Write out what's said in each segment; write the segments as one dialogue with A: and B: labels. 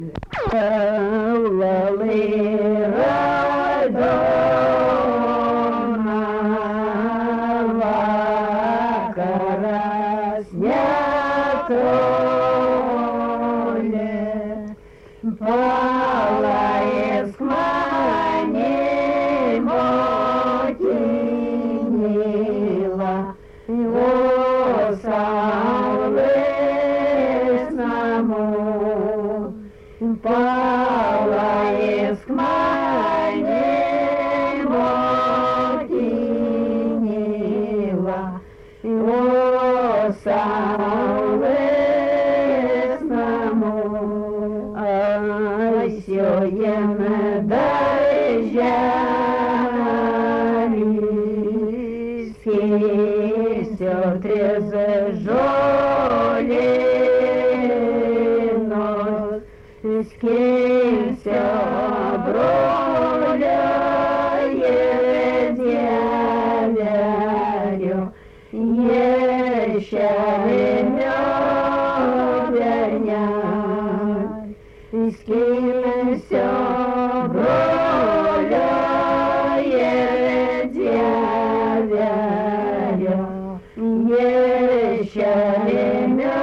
A: Vakaras netoli, palaisk mane motinėla, o saulės namų. Palaisk mane motinėla, o saulės namų. Asiojame darželį, skėsio tris žolėnos, skėsio brolio jėdėlio, ješelinio bernelio, skėsio brolio jėdėlio, ješelinio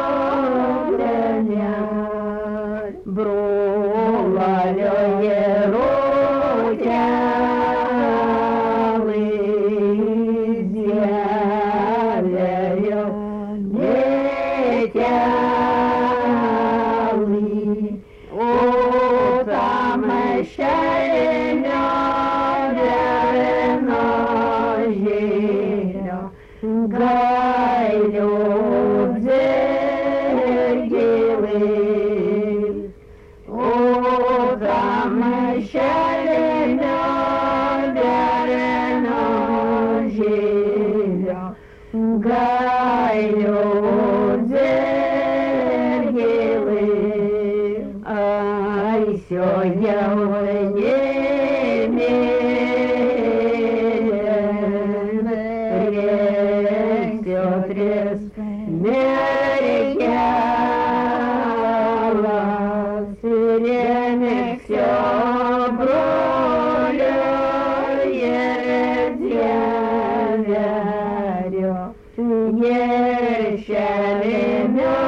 A: brolalio jerukelį, zėlelio netelį, o tam šelinio verno žėlio, gailių šelinio verno žėlio, gailių dzirgėlį, aisio jaunimėlė, rėksio tris mergelas, rėmeksio brolio jėdėlio, ješelinio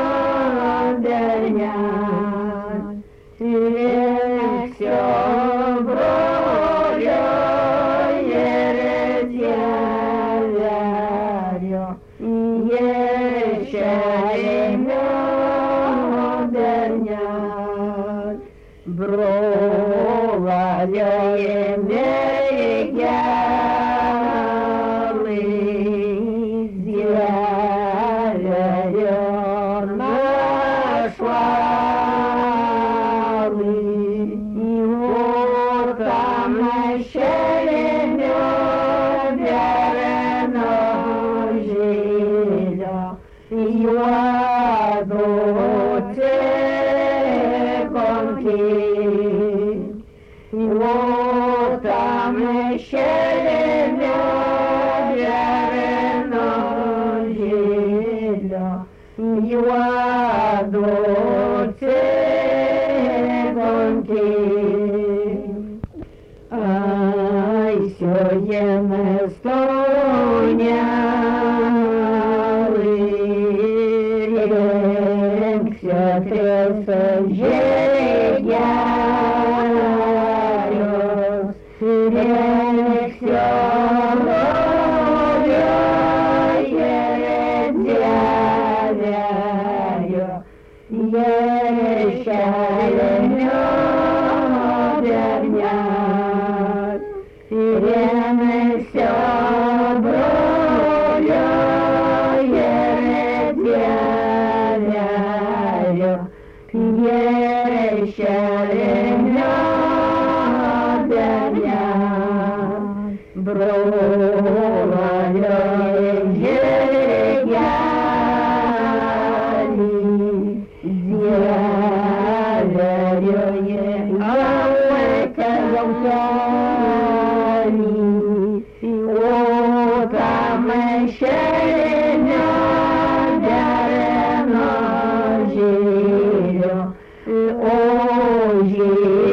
A: bernelio, rėksio brolio jėdėlio, ješelinio bernelio, brolalio mergelį, zėlelio našvalį, o tam šelinio verno žėlio, juodu o tam šelinio verno žėlio, juodu cigonkiai. Aisiojame stonelį, rėksio tris žėgelius, rėksio brolio jėdėlio, ješelinio bernelio, rėmeksio brolio jėdėlio, ješelinio bernelio, brolalio jegelį, zėlelio jėgelį, o tam šelinio verno žėlio, o 你。